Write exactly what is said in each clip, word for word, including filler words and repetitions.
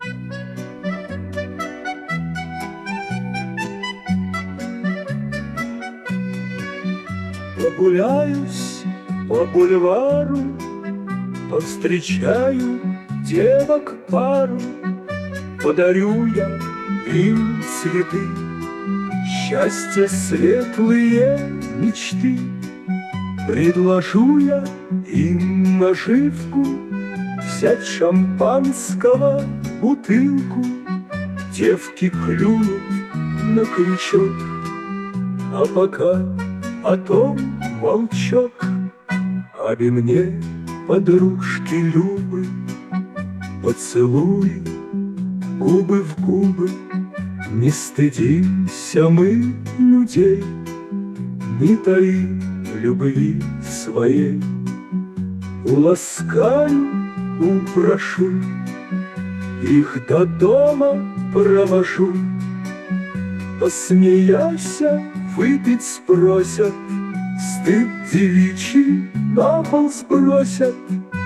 Прогуляюсь по бульвару, повстречаю девок пару, подарю я им цветы, счастье, светлые мечты. Предложу я им наживку, взять шампанского бутылку. Девки клюнут на крючок, а пока потом молчок. Аби мне, подружки Любы, поцелуй губы в губы. Не стыдимся мы людей, не таим любви своей. Уласкаю, упрошу, их до дома провожу. Посмеяся, выпить спросят, стыд девичий на пол сбросят.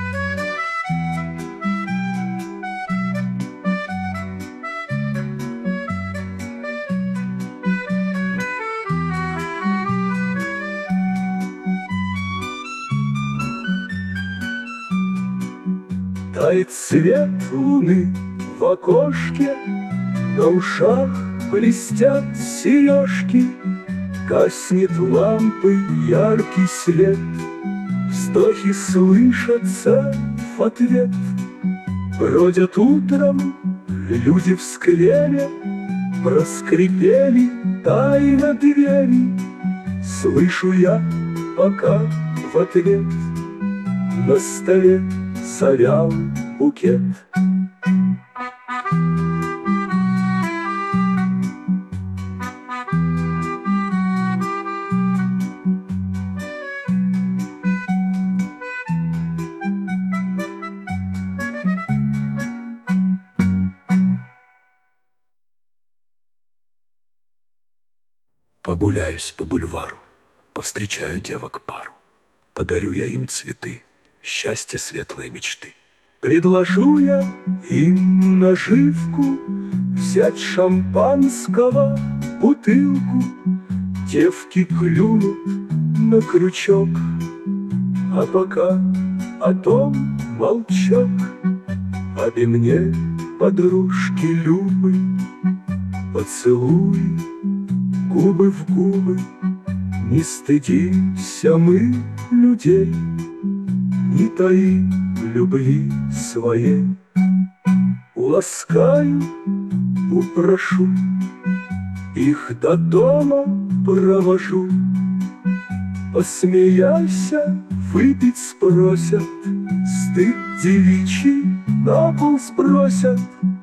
Тает свет луны в окошке, на ушах блестят сережки. Гаснет лампы яркий свет, вздохи слышатся в ответ. Бродят утром люди в сквере, проскрипели тайно двери. Слышу я пока в ответ на столе сорял букет. Погуляюсь по бульвару, повстречаю девок пару, подарю я им цветы, счастье, светлые мечты. Предложу я им наживку, взять шампанского бутылку. Девки клюнут на крючок, а пока о том молчок. Аби мне, подружки Любы, поцелуй губы в губы. Не стыдимся мы людей, не таим любви своей. Уласкаю, упрошу, их до дома провожу. Посмеяся, выпить спросят, стыд девичий на пол сбросят.